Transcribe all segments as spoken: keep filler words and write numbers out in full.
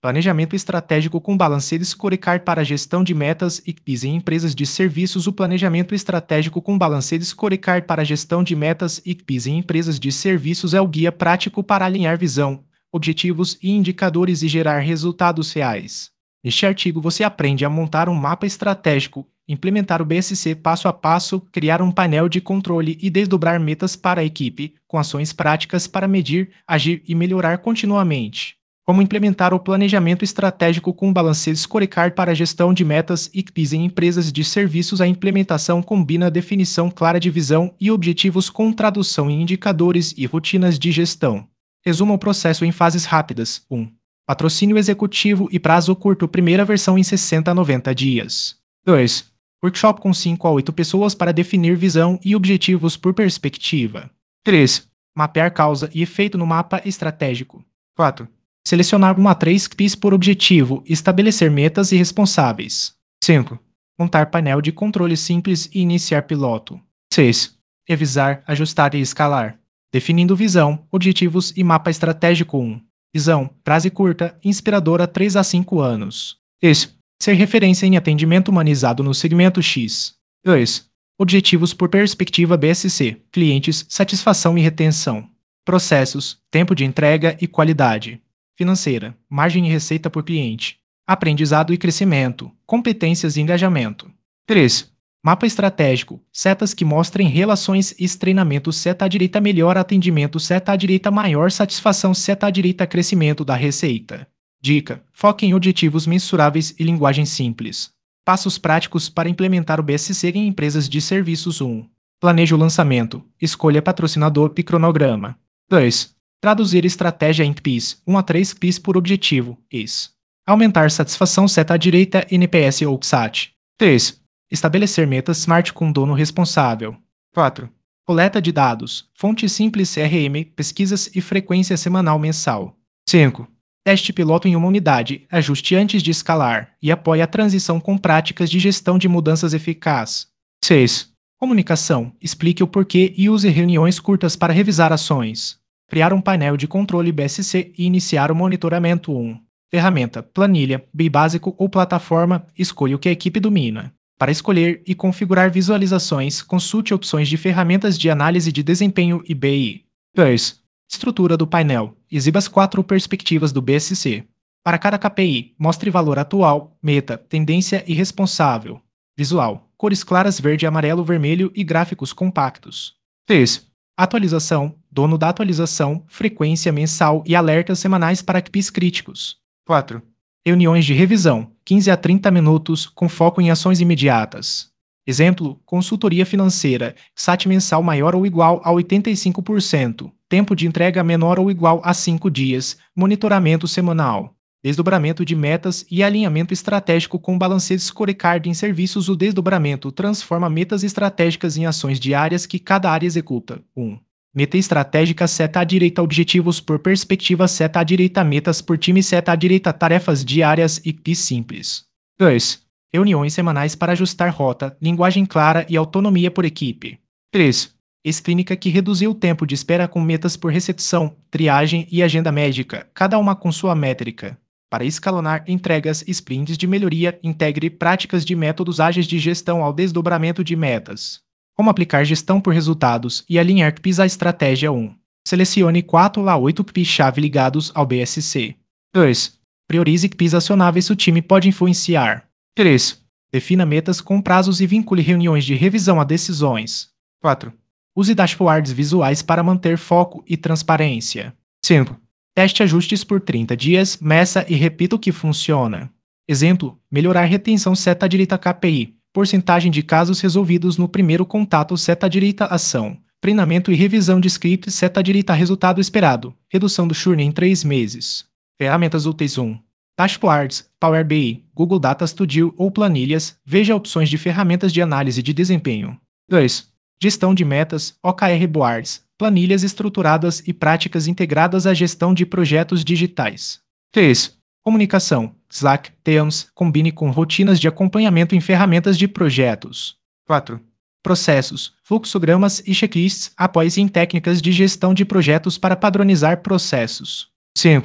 Planejamento estratégico com balancete scorecard para a gestão de metas e K P Is em empresas de serviços. O planejamento estratégico com balancete scorecard para a gestão de metas e K P Is em empresas de serviços é o guia prático para alinhar visão, objetivos e indicadores e gerar resultados reais. Neste artigo você aprende a montar um mapa estratégico, implementar o B S C passo a passo, criar um painel de controle e desdobrar metas para a equipe, com ações práticas para medir, agir e melhorar continuamente. Como implementar o planejamento estratégico com balancete scorecard para a gestão de metas e K P Is em empresas de serviços. A implementação combina a definição clara de visão e objetivos com tradução em indicadores e rotinas de gestão. Resuma o processo em fases rápidas. um. Patrocínio executivo e prazo curto. Primeira versão em sessenta a noventa dias. dois. Workshop com cinco a oito pessoas para definir visão e objetivos por perspectiva. três. Mapear causa e efeito no mapa estratégico. quatro. Selecionar uma a três K P Is por objetivo, estabelecer metas e responsáveis. cinco. Montar painel de controle simples e iniciar piloto. seis. Revisar, ajustar e escalar. Definindo visão, objetivos e mapa estratégico. um. Visão, prazo curta, inspiradora três a cinco anos. três. Ser referência em atendimento humanizado no segmento X. dois. Objetivos por perspectiva B S C, clientes, satisfação e retenção. Processos, tempo de entrega e qualidade. Financeira, margem e receita por cliente. Aprendizado e crescimento, competências e engajamento. três. Mapa estratégico, setas que mostrem relações e treinamento. Seta à direita melhor atendimento, seta à direita maior satisfação, seta à direita crescimento da receita. Dica: foque em objetivos mensuráveis e linguagem simples. Passos práticos para implementar o B S C em empresas de serviços. um. Planeje o lançamento. Escolha patrocinador e cronograma. dois. Traduzir estratégia em K P Is. um a três K P Is por objetivo. I S. Aumentar satisfação. Seta à direita N P S ou X A T. três. Estabelecer metas SMART com dono responsável. quatro. Coleta de dados. Fonte simples C R M, pesquisas e frequência semanal mensal. cinco. Teste piloto em uma unidade, ajuste antes de escalar, e apoie a transição com práticas de gestão de mudanças eficaz. seis. Comunicação. Explique o porquê e use reuniões curtas para revisar ações. Criar um painel de controle B S C e iniciar o monitoramento. um. Ferramenta, planilha, B I básico ou plataforma, escolha o que a equipe domina. Para escolher e configurar visualizações, consulte opções de ferramentas de análise de desempenho e B I. dois. Estrutura do painel. Exiba as quatro perspectivas do B S C. Para cada K P I, mostre valor atual, meta, tendência e responsável. Visual. Cores claras verde, amarelo, vermelho e gráficos compactos. três. Atualização. Dono da atualização, frequência mensal e alertas semanais para K P Is críticos. quatro. Reuniões de revisão, quinze a trinta minutos, com foco em ações imediatas. Exemplo, consultoria financeira, S A T mensal maior ou igual a oitenta e cinco por cento, tempo de entrega menor ou igual a cinco dias, monitoramento semanal, desdobramento de metas e alinhamento estratégico com balancete scorecard em serviços. O desdobramento transforma metas estratégicas em ações diárias que cada área executa. um. Meta estratégica. Seta à direita objetivos por perspectiva, seta à direita metas por time, seta à direita tarefas diárias e K P Is simples. dois. Reuniões semanais para ajustar rota, linguagem clara e autonomia por equipe. três. Ex-clínica que reduziu o tempo de espera com metas por recepção, triagem e agenda médica, cada uma com sua métrica. Para escalonar entregas e sprints de melhoria, integre práticas de métodos ágeis de gestão ao desdobramento de metas. Como aplicar gestão por resultados e alinhar K P Is à estratégia. um. Selecione quatro a oito K P Is-chave ligados ao B S C. dois. Priorize K P Is acionáveis se o time pode influenciar. três. Defina metas com prazos e vincule reuniões de revisão a decisões. quatro. Use dashboards visuais para manter foco e transparência. cinco. Teste ajustes por trinta dias, meça e repita o que funciona. Exemplo, melhorar retenção. Seta à direita K P I. Porcentagem de casos resolvidos no primeiro contato. Seta à direita ação. Treinamento e revisão de scripts. Seta à direita resultado esperado. Redução do churn em três meses. Ferramentas úteis. um. Dashboards, Power B I, Google Data Studio ou planilhas. Veja opções de ferramentas de análise de desempenho. dois. Gestão de metas, O K R Boards, planilhas estruturadas e práticas integradas à gestão de projetos digitais. três. Comunicação, Slack, Teams, combine com rotinas de acompanhamento em ferramentas de projetos. quatro. Processos, fluxogramas e checklists. Apoie-se em técnicas de gestão de projetos para padronizar processos. cinco.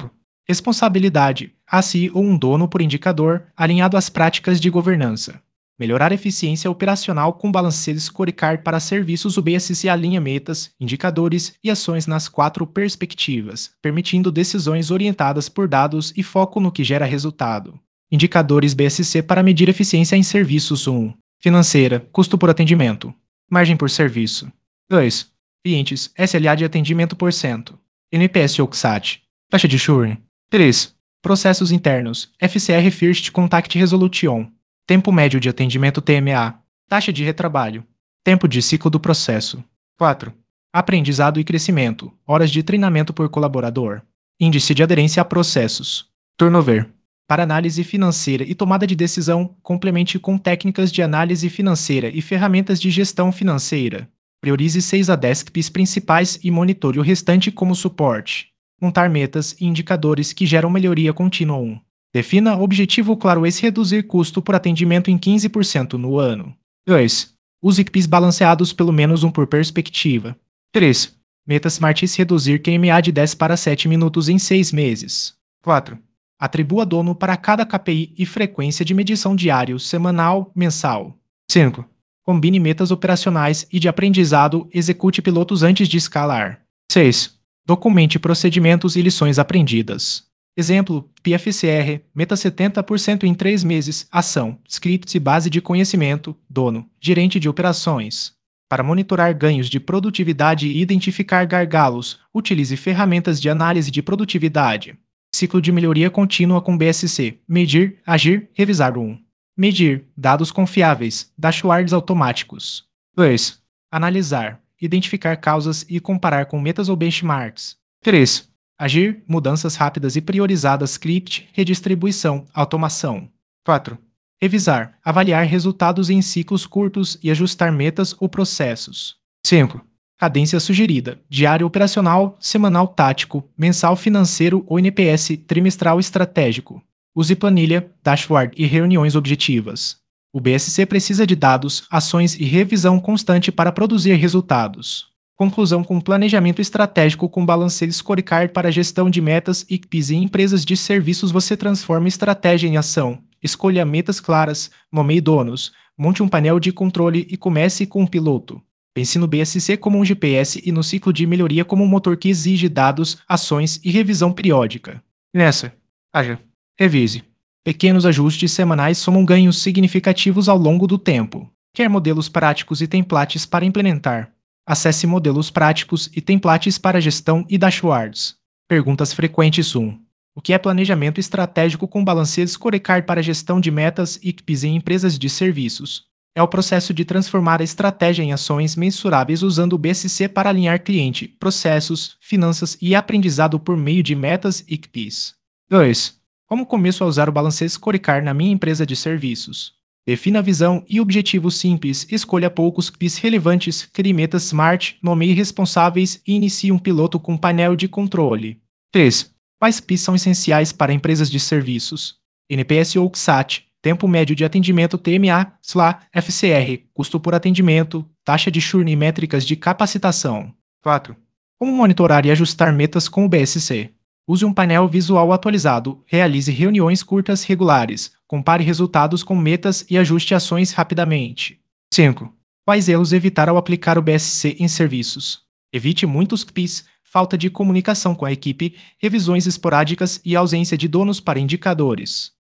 Responsabilidade, a si ou um dono por indicador, alinhado às práticas de governança. Melhorar a eficiência operacional com balancete scorecard para serviços. O B S C alinha metas, indicadores e ações nas quatro perspectivas, permitindo decisões orientadas por dados e foco no que gera resultado. Indicadores B S C para medir eficiência em serviços. um. Financeira, custo por atendimento. Margem por serviço. dois. Clientes, S L A de atendimento por cento. N P S ou C S A T. Taxa de churn. três. Processos internos, F C R First Contact Resolution. Tempo médio de atendimento T M A. Taxa de retrabalho. Tempo de ciclo do processo. quatro. Aprendizado e crescimento, horas de treinamento por colaborador. Índice de aderência a processos. Turnover. Para análise financeira e tomada de decisão, complemente com técnicas de análise financeira e ferramentas de gestão financeira. Priorize seis a dez C P Is principais e monitore o restante como suporte. Montar metas e indicadores que geram melhoria contínua. um. Defina objetivo claro. Esse reduzir custo por atendimento em quinze por cento no ano. dois. Use C P Is balanceados pelo menos um por perspectiva. três. Meta Smart se reduzir Q M A de dez para sete minutos em seis meses. quatro. Atribua dono para cada K P I e frequência de medição diário, semanal, mensal. cinco. Combine metas operacionais e de aprendizado. Execute pilotos antes de escalar. seis. Documente procedimentos e lições aprendidas. Exemplo, P F C R, meta setenta por cento em três meses, ação, scripts e base de conhecimento, dono, gerente de operações. Para monitorar ganhos de produtividade e identificar gargalos, utilize ferramentas de análise de produtividade. Ciclo de melhoria contínua com B S C, medir, agir, revisar. um. Medir, dados confiáveis, dashboards automáticos. dois. Analisar, identificar causas e comparar com metas ou benchmarks. três. Agir, mudanças rápidas e priorizadas. Script, redistribuição, automação. quatro. Revisar, avaliar resultados em ciclos curtos e ajustar metas ou processos. cinco. Cadência sugerida, diário operacional, semanal tático, mensal financeiro ou N P S, trimestral estratégico. Use planilha, dashboard e reuniões objetivas. O B S C precisa de dados, ações e revisão constante para produzir resultados. Conclusão: com planejamento estratégico com balancete scorecard para gestão de metas e C P Is em empresas de serviços, você transforma estratégia em ação. Escolha metas claras, nomeie donos, monte um painel de controle e comece com um piloto. Pense no B S C como um G P S e no ciclo de melhoria como um motor que exige dados, ações e revisão periódica. Nessa, haja, revise. Pequenos ajustes semanais somam ganhos significativos ao longo do tempo. Quer modelos práticos e templates para implementar? Acesse modelos práticos e templates para gestão e dashboards. Perguntas frequentes. um. O que é planejamento estratégico com balancete scorecard para gestão de metas e C P Is em empresas de serviços? É o processo de transformar a estratégia em ações mensuráveis usando o B S C para alinhar cliente, processos, finanças e aprendizado por meio de metas e C P Is. dois. Como começo a usar o balancete scorecard na minha empresa de serviços? Defina a visão e objetivos simples, escolha poucos C P Is relevantes, crie metas Smart, nomeie responsáveis e inicie um piloto com painel de controle. três. Quais C P Is são essenciais para empresas de serviços? N P S ou C S A T, tempo médio de atendimento T M A, S L A, F C R, custo por atendimento, taxa de churn e métricas de capacitação. quatro. Como monitorar e ajustar metas com o B S C? Use um painel visual atualizado, realize reuniões curtas regulares, compare resultados com metas e ajuste ações rapidamente. cinco. Quais erros evitar ao aplicar o B S C em serviços? Evite muitos C P Is, falta de comunicação com a equipe, revisões esporádicas e ausência de donos para indicadores.